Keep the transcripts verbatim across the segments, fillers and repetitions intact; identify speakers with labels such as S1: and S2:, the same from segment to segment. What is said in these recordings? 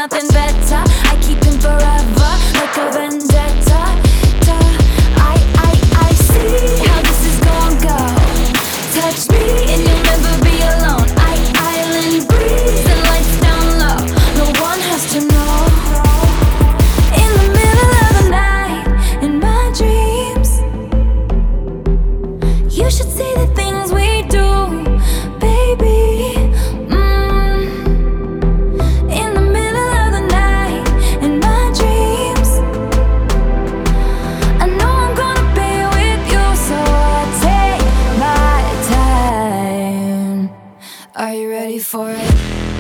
S1: nothing better. I keep him forever, like a vendetta. Duh. I, I, I see how this is gonna go. Touch me and you'll never be alone. I, island breeze and lights down low. No one has to know. In the middle of the night, in my dreams, you should see the things we do, baby. Mm. In the middle of the night, in my dreams, I know I'm gonna be with you, so I take my time. Are you ready for it?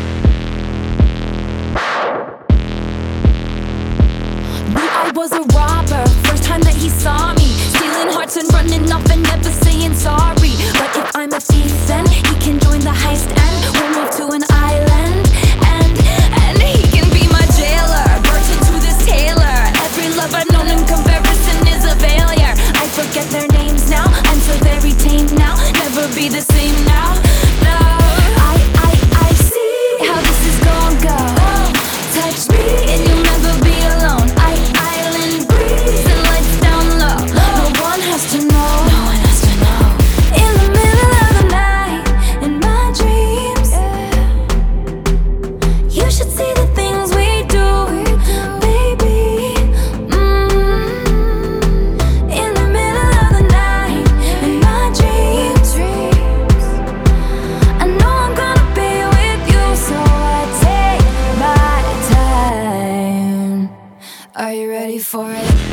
S1: Knew I was a robber, first time that he saw me, stealing hearts and running off and never saying sorry. But if I'm a thief, then he can join the heist and we'll move to an island. And, and he can be my jailer, virgin to this tailor. Every love I've known in comparison is a failure. I forget their names now, I'm so very tame now. Never be the same now, no. I, I, I see how this is gonna go. Touch me and you'll never be alone. I, island breeze and lights down low. No one has to know. No one has to know. In the middle of the night, in my dreams, you should see the things we do, baby. Mm. In the middle of the night, in my dreams, I know I'm gonna be with you, so I take my time. Are you ready for it?